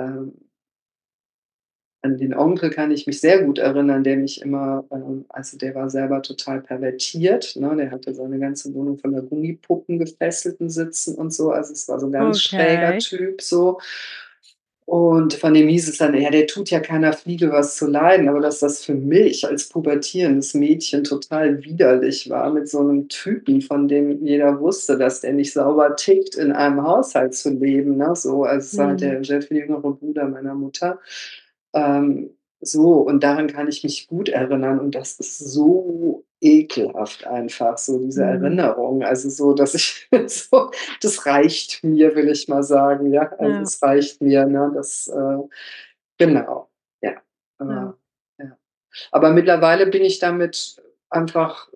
an den Onkel kann ich mich sehr gut erinnern, der mich immer, also, der war selber total pervertiert, ne? Der hatte seine ganze Wohnung voller Gummipuppen, Gefesselten sitzen und so. Also, es war so 'n ganz schräger Okay. Typ so. Und von dem hieß es dann: „Ja, der tut ja keiner Fliege was zu leiden“, aber dass das für mich als pubertierendes Mädchen total widerlich war, mit so 'nem Typen, von dem jeder wusste, dass der nicht sauber tickt, in einem Haushalt zu leben, ne, so. Also, es war halt Mhm. der sehr viel jüngere Bruder meiner Mutter. So, und daran kann ich mich gut erinnern und das ist so ekelhaft einfach, so diese Mhm. Erinnerung. Also, so, dass ich so, das reicht mir, will ich mal sagen, ja. Also, Ja. es reicht mir, ne, das, genau, ja. Ja. Aber ja. Aber mittlerweile bin ich damit einfach,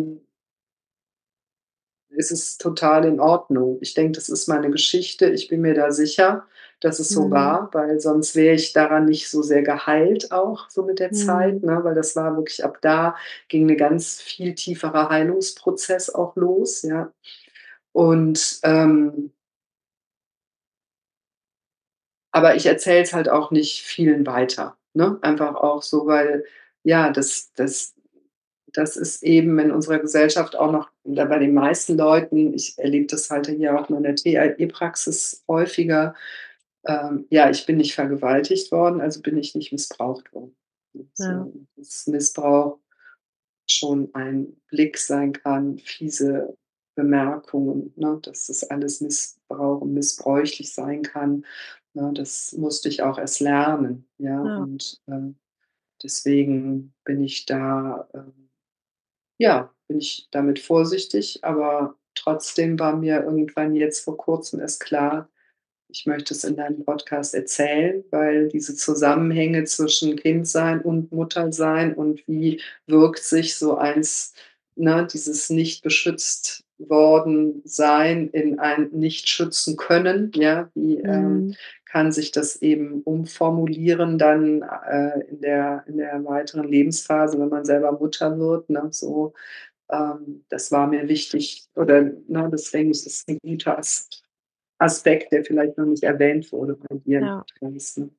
ist es total in Ordnung. Ich denke, das ist meine Geschichte. Ich bin mir da sicher, dass es so Mhm. war, weil sonst wäre ich daran nicht so sehr geheilt auch so mit der Zeit, Mhm. ne? Weil das war wirklich, ab da ging 'ne ganz viel tieferer Heilungsprozess auch los, ja. Und, aber ich erzähle es halt auch nicht vielen weiter, ne? Einfach auch so, weil, ja, das ist eben in unserer Gesellschaft auch noch, oder bei den meisten Leuten, ich erlebe das halt hier auch in meiner TLE-Praxis häufiger, ja, ich bin nicht vergewaltigt worden, also bin ich nicht missbraucht worden. Ja. So, dass Missbrauch schon ein Blick sein kann, fiese Bemerkungen, ne, dass das alles Missbrauch und missbräuchlich sein kann, ne? Das musste ich auch erst lernen, ja, Ja. und, deswegen bin ich da, ja, bin ich damit vorsichtig, aber trotzdem war mir irgendwann jetzt vor Kurzem erst klar, ich möchte es in deinem Podcast erzählen, weil diese Zusammenhänge zwischen Kindsein und Muttersein und wie wirkt sich so eins, ne, dieses nicht beschützt worden sein in ein nicht schützen können, ja, wie, Mhm. kann sich das eben umformulieren dann, in der weiteren Lebensphase, wenn man selber Mutter wird, ne, so. Das war mir wichtig oder, ne, deswegen ist das 'n guter Aspekt, der vielleicht noch nicht erwähnt wurde bei dir im Ja, Podcast, ne?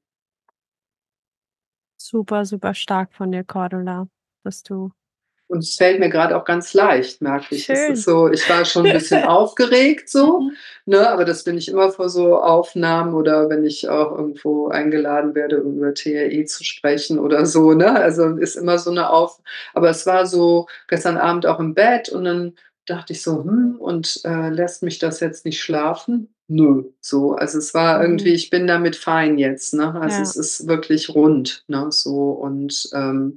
super, super stark von dir, Cordula, dass du Und es fällt mir grad auch ganz leicht, merke ich. Es ist schön. so, ich war schon 'n bisschen aufgeregt so, Mhm. ne, aber das bin ich immer vor so Aufnahmen oder wenn ich auch irgendwo eingeladen werde, um über TRE zu sprechen oder so, ne? Also, ist immer so 'ne aber es war so gestern Abend auch im Bett und dann dachte ich so: und, lässt mich das jetzt nicht schlafen? Nö, so. Also, es war irgendwie Mhm. ich bin damit fein jetzt, ne? Also, Ja. es ist wirklich rund, ne, so und,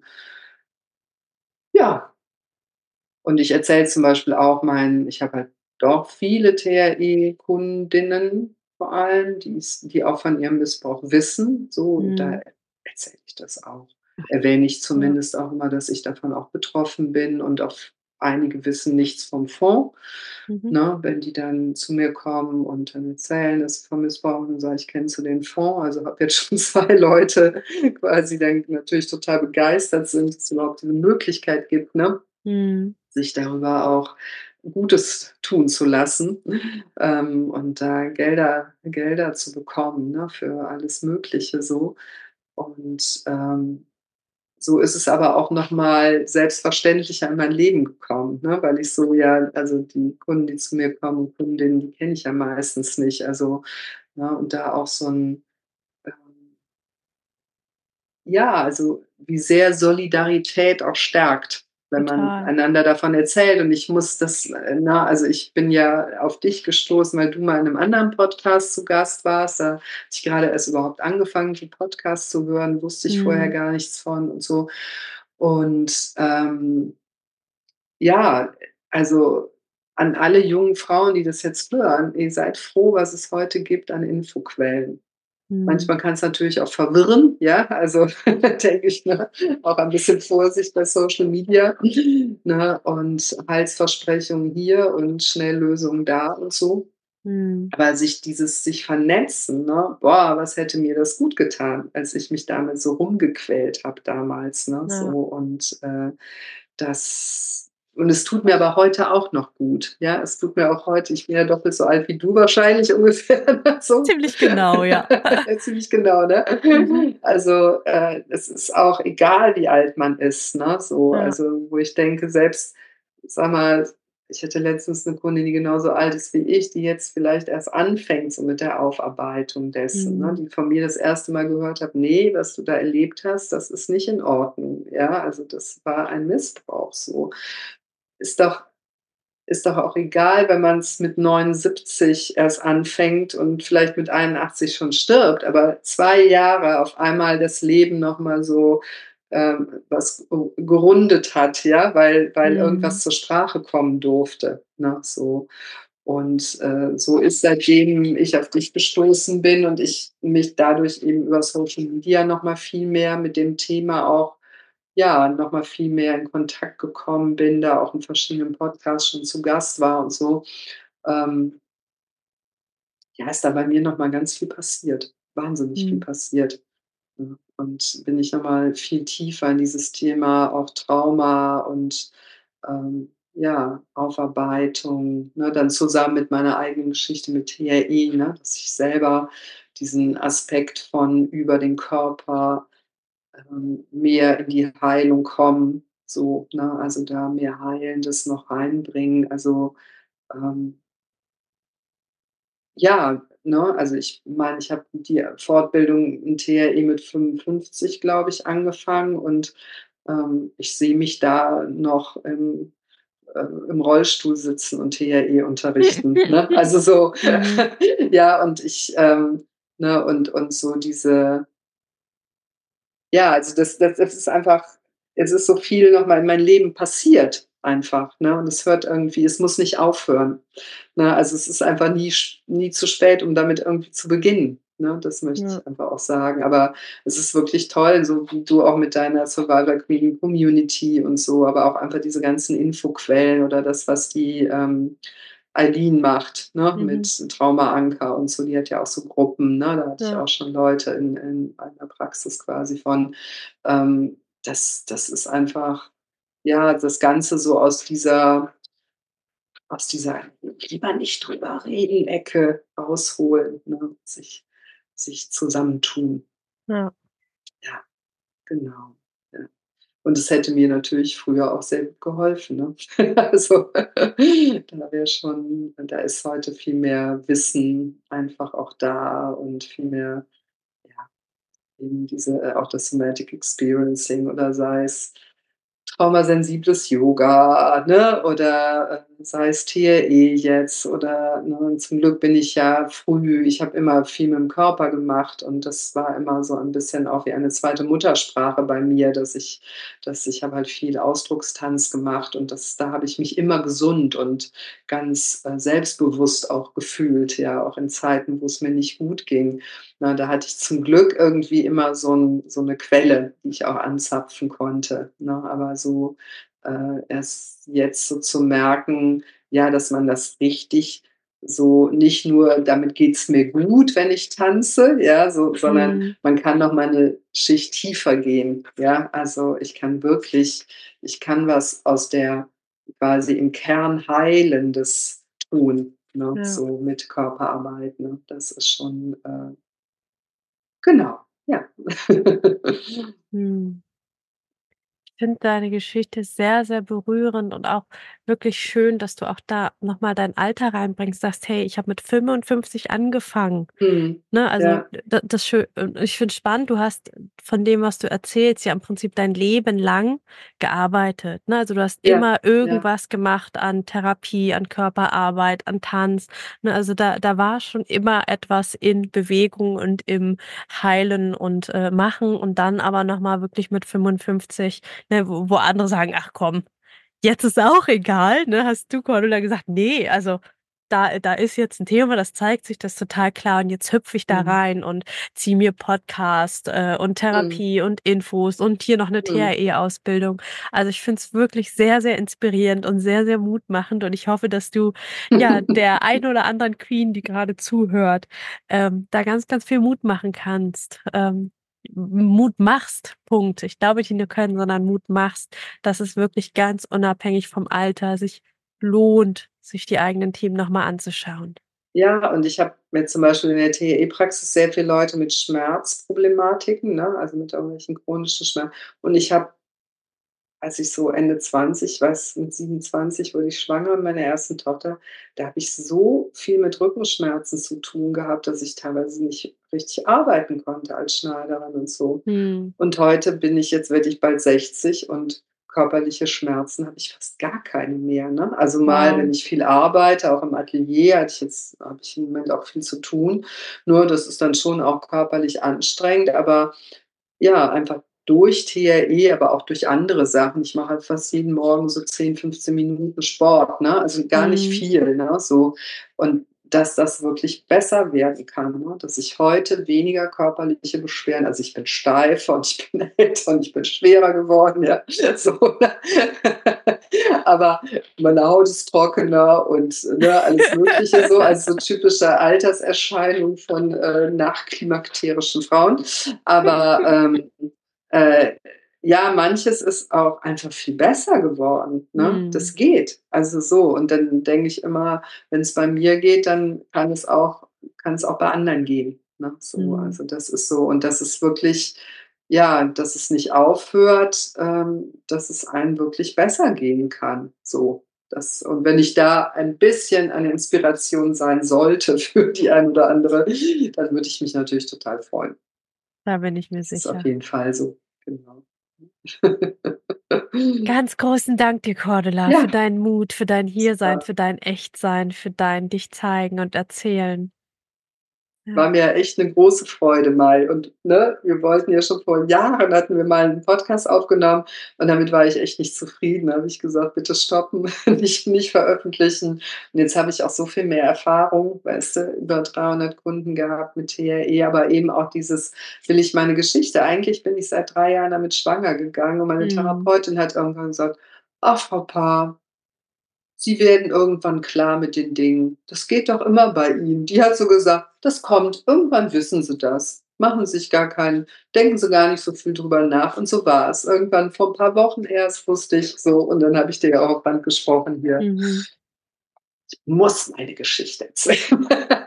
ja. Und ich erzähle zum Beispiel auch ich habe halt doch viele TRI-Kundinnen vor allem, die auch von ihrem Missbrauch wissen, so, und da Mhm. erzähle ich das auch. Erwähne ich Ja. zumindest auch immer, dass ich davon auch betroffen bin und auch einige wissen nichts vom Fonds, Mhm. ne? Wenn die dann zu mir kommen und dann erzählen, dass sie vom Missbrauch und dann sage ich: „Kennst du den Fonds?“ Also, habe jetzt schon 2 Leute quasi dann natürlich total begeistert sind, dass es überhaupt diese Möglichkeit gibt, ne? Mhm. Sich darüber auch Gutes tun zu lassen, und da Gelder zu bekommen, ne, für alles Mögliche so. Und, so ist es aber auch noch mal selbstverständlicher in mein Leben gekommen, ne, weil ich so ja also die Kunden, die zu mir kommen und Kundinnen, die kenne ich ja meistens nicht. Also, ne, und da auch so 'n, ähm ja, also, wie sehr Solidarität auch stärkt, wenn man Total. einander davon erzählt. Und ich muss das, ne, also, ich bin ja auf dich gestoßen, weil du mal in 'nem anderen Podcast zu Gast warst. Da hatte ich grade erst überhaupt angefangen, die Podcasts zu hören, wusste ich vorher Mhm. gar nichts von und so. Und, ja, also, an alle jungen Frauen, die das jetzt hören, ihr seid froh, was es heute gibt an Infoquellen. Mhm. Manchmal kann es natürlich auch verwirren, ja, also denke ich, ne, auch ein bisschen Vorsicht bei Social Media, ne, und Heilsversprechungen hier und Schnelllösungen da und so. Mhm. Aber sich vernetzen, ne? Boah, was hätte mir das gut getan, als ich mich damit so rumgequält habe damals, ne, so Ja. und, es tut mir aber heute auch noch gut, ja? Es tut mir auch heute ich bin ja doppelt so alt wie du wahrscheinlich ungefähr, ne, so. Ziemlich genau, ja. Ziemlich genau, ne? Mhm. Also, es ist auch egal, wie alt man ist, ne, so. Ja. Also, wo ich denke, selbst sag mal, ich hatte letztens 'ne Kundin, die genauso alt ist wie ich, die jetzt vielleicht erst anfängt so mit der Aufarbeitung dessen, ne, Mhm. die von mir das erste Mal gehört hat: „Ne, was du da erlebt hast, das ist nicht in Ordnung.“ Ja, also, das war ein Missbrauch so. Ist doch ist doch auch egal, wenn man's mit 79 erst anfängt und vielleicht mit 81 schon stirbt, aber 2 Jahre auf einmal das Leben noch mal so, was gerundet hat, ja, weil Mhm. irgendwas zur Sprache kommen durfte, ne, so. Und, so ist, seitdem ich auf dich gestoßen bin und ich mich dadurch eben über Social Media noch mal viel mehr mit dem Thema auch ja, noch mal viel mehr in Kontakt gekommen bin, da auch in verschiedenen Podcasts schon zu Gast war und so, ähm, ja, ist da bei mir noch mal ganz viel passiert, wahnsinnig viel Mhm. passiert, ne? Und bin ich noch mal viel tiefer in dieses Thema auch Trauma und, ja, Aufarbeitung, ne, dann zusammen mit meiner eigenen Geschichte mit TRI, ne, dass ich selber diesen Aspekt von über den Körper mehr in die Heilung kommen, so, ne? Also, da mehr Heilendes noch reinbringen. Also, ähm, ja, ne, also, ich meine, ich habe die Fortbildung in TRE mit 55, glaube ich, angefangen und, ich sehe mich da noch im Rollstuhl sitzen und TRE unterrichten, ne? Also, so, Mhm. ja, und ne, und so diese ja, also das ist einfach es ist so viel noch mal in meinem Leben passiert einfach, ne? Und es muss nicht aufhören, ne? Also, es ist einfach nie zu spät, um damit irgendwie zu beginnen, ne? Das möchte Ja. ich einfach auch sagen. Aber es ist wirklich toll, so wie du auch mit deiner Survivor Queen Community und so, aber auch einfach diese ganzen Infoquellen oder das, was die, Eileen macht, ne, Mhm. mit Traumaanker und so. Die hat ja auch so Gruppen, ne? Da hatte ich Ja. auch schon Leute in meiner Praxis quasi von. Das ist einfach, ja, das Ganze so aus dieser „Lieber nicht drüber reden" Ecke rausholen, ne? Sich zusammentun. Ja. Ja, genau. Ja. Und es hätte mir natürlich früher auch sehr gut geholfen, ne? Also, da ist heute viel mehr Wissen einfach auch da und viel mehr, ja, eben auch das Somatic Experiencing oder sei es traumasensibles Yoga, ne, oder, sei es TRE jetzt oder, ne, zum Glück bin ich habe immer viel mit'm Körper gemacht und das war immer so ein bisschen auch wie eine zweite Muttersprache bei mir, ich habe halt viel Ausdruckstanz gemacht und da habe ich mich immer gesund und ganz, selbstbewusst auch gefühlt, ja, auch in Zeiten, wo es mir nicht gut ging. Na, da hatte ich zum Glück irgendwie immer so 'ne Quelle, die ich auch anzapfen konnte, ne? Aber so, erst jetzt so zu merken, ja, dass man das richtig so nicht nur damit geht's mir gut, wenn ich tanze, ja, so, sondern Mhm. man kann noch mal 'ne Schicht tiefer gehen, ja? Also, ich kann was aus der quasi im Kern Heilendes tun, ne, Ja. so mit Körperarbeit, ne? Das ist schon, genau, ja. Mhm. Ich finde deine Geschichte sehr, sehr berührend und auch wirklich schön, dass du auch da noch mal dein Alter reinbringst, sagst: „Hey, ich habe mit 55 angefangen." Mhm. Ne, also, Ja, das schö ich finde spannend, du hast von dem, was du erzählst, ja im Prinzip dein Leben lang gearbeitet, ne? Also, du hast ja, immer ja, irgendwas gemacht an Therapie, an Körperarbeit, an Tanz, ne? Also, da war schon immer etwas in Bewegung und im Heilen und, Machen und dann aber noch mal wirklich mit 55, ne, wo andere sagen: „Ach komm, jetzt ist auch egal", ne, hast du Cordula gesagt: „Ne, also da ist jetzt 'n Thema, das zeigt sich, das ist total klar und jetzt hüpfe ich da mhm, rein und ziehe mir Podcast, und mhm, Therapie und Infos und hier noch 'ne mhm. TRE-Ausbildung." Also, ich finde es wirklich sehr, sehr inspirierend und sehr, sehr mutmachend und ich hoffe, dass du, ja, der einen oder anderen Queen, die grade zuhört, da ganz, ganz viel Mut machen kannst, Mut machst, Punkt. Ich glaube nicht nur können, sondern Mut machst, dass es wirklich ganz unabhängig vom Alter sich lohnt, sich die eigenen Themen noch mal anzuschauen. Ja, und ich habe mir zum Beispiel in der TE-Praxis sehr viele Leute mit Schmerzproblematiken, ne, also mit irgendwelchen chronischen Schmerzen. Und ich habe, als ich so Ende 20, weiß, mit 27 wurde ich schwanger mit meiner ersten Tochter, da habe ich so viel mit Rückenschmerzen zu tun gehabt, dass ich teilweise nicht richtig arbeiten konnte als Schneiderin und so. Mhm. Und heute werde ich bald 60 und körperliche Schmerzen habe ich fast gar keine mehr, ne? Also mal, wenn Wow. ich viel arbeite, auch im Atelier habe ich im Moment auch viel zu tun. Nur das ist dann schon auch körperlich anstrengend, aber ja, einfach durch TRE, aber auch durch andere Sachen. Ich mache halt fast jeden Morgen so 10, 15 Minuten Sport, ne? Also gar nicht Mhm. viel, ne, so. Und dass das wirklich besser werden kann, ne? Dass ich heute weniger körperliche Beschwerden, also, ich bin steifer und ich bin älter und ich bin schwerer geworden, ja, so, ne? Aber meine Haut ist trockener und, ne, alles Mögliche so, also, so typische Alterserscheinung von, nachklimakterischen Frauen. Aber, äh, ja, manches ist auch einfach viel besser geworden, ne? Das Mhm. geht. Also so. Und dann denke ich immer, wenn es bei mir geht, dann kann es auch bei anderen gehen, ne? So, Mhm. also das ist so. Und das ist wirklich, ja, dass es nicht aufhört, dass es einem wirklich besser gehen kann, so. Und wenn ich da ein bisschen eine Inspiration sein sollte für die ein oder andere, dann würde ich mich natürlich total freuen. Da bin ich mir Das ist auf sicher. jeden Fall so, genau. Ganz großen Dank dir, Cordula, für Ja, deinen Mut, für dein Hiersein, super. für dein Echtsein, für dein dich zeigen und erzählen. Ja. War mir echt 'ne große Freude, Mai. Und, ne, wir wollten ja schon vor Jahren hatten wir mal 'n Podcast aufgenommen und damit war ich echt nicht zufrieden. Da habe ich gesagt: „Bitte stoppen, nicht veröffentlichen." Und jetzt habe ich auch so viel mehr Erfahrung, weißt du, über 300 Kunden gehabt mit TRE, aber eben auch dieses will ich meine Geschichte eigentlich bin ich seit 3 Jahren damit schwanger gegangen und meine Mhm. Therapeutin hat irgendwann gesagt: „Ach, Frau Paar, Sie werden irgendwann klar mit den Dingen. Das geht doch immer bei Ihnen. Die hat so gesagt: „Das kommt. Irgendwann wissen Sie das. Machen Sie sich gar keinen denken Sie gar nicht so viel drüber nach.“ Und so war es. Irgendwann vor 'n paar Wochen erst wusste ich so und dann habe ich dir ja auch auf Band gesprochen hier. Mhm. Ich muss meine Geschichte erzählen.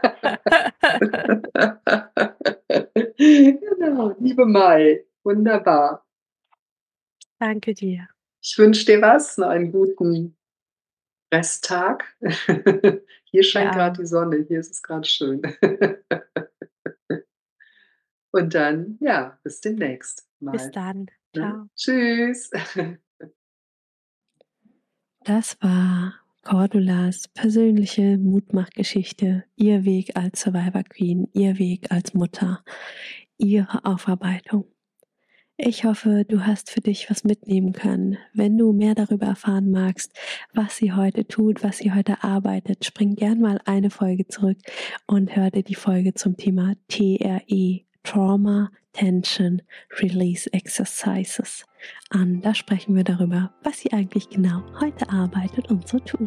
Genau, liebe Mai, wunderbar. Danke dir. Ich wünsche dir was, noch einen guten Resttag. Hier Dir scheint grad auch. die Sonne, hier ist es grad schön. Und dann, ja, bis demnächst Bis mal, dann. ne? Ciao. Tschüss. Das war Cordulas persönliche Mutmachgeschichte, ihr Weg als Survivor Queen, ihr Weg als Mutter, ihre Aufarbeitung. Ich hoffe, du hast für dich was mitnehmen können. Wenn du mehr darüber erfahren magst, was sie heute tut, was sie heute arbeitet, spring gern mal eine Folge zurück und hör dir die Folge zum Thema TRE, Trauma, Tension, Release Exercises an. Da sprechen wir darüber, was sie eigentlich genau heute arbeitet und so tut.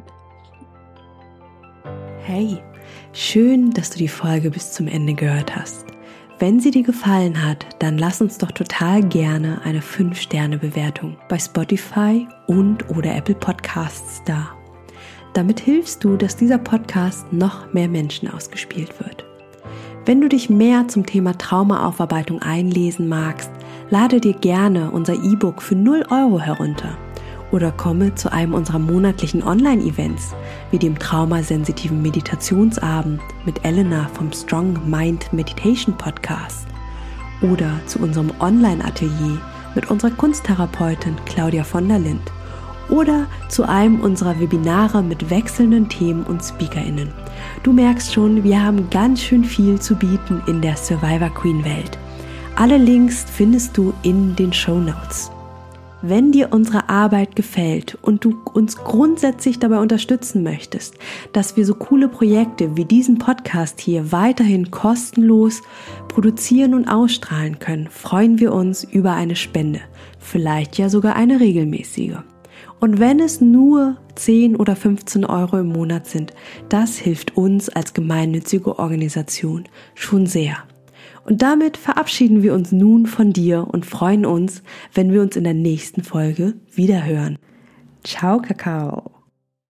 Hey, schön, dass du die Folge bis zum Ende gehört hast. Wenn sie dir gefallen hat, dann lass uns doch total gerne eine 5-Sterne-Bewertung bei Spotify und/oder Apple Podcasts da. Damit hilfst du, dass dieser Podcast noch mehr Menschen ausgespielt wird. Wenn du dich mehr zum Thema Traumaaufarbeitung einlesen magst, lade dir gerne unser E-Book für 0 € herunter oder komme zu einem unserer monatlichen Online-Events wie dem traumasensitiven Meditationsabend mit Elena vom Strong Mind Meditation Podcast oder zu unserem Online-Atelier mit unserer Kunsttherapeutin Claudia von der Lind oder zu einem unserer Webinare mit wechselnden Themen und SpeakerInnen. Du merkst schon, wir haben ganz schön viel zu bieten in der Survivor Queen Welt. Alle Links findest du in den Shownotes. Wenn dir unsere Arbeit gefällt und du uns grundsätzlich dabei unterstützen möchtest, dass wir so coole Projekte wie diesen Podcast hier weiterhin kostenlos produzieren und ausstrahlen können, freuen wir uns über eine Spende, vielleicht ja sogar eine regelmäßige. Und wenn es nur 10 oder 15 € im Monat sind, das hilft uns als gemeinnützige Organisation schon sehr. Und damit verabschieden wir uns nun von dir und freuen uns, wenn wir uns in der nächsten Folge wiederhören. Ciao, Kakao!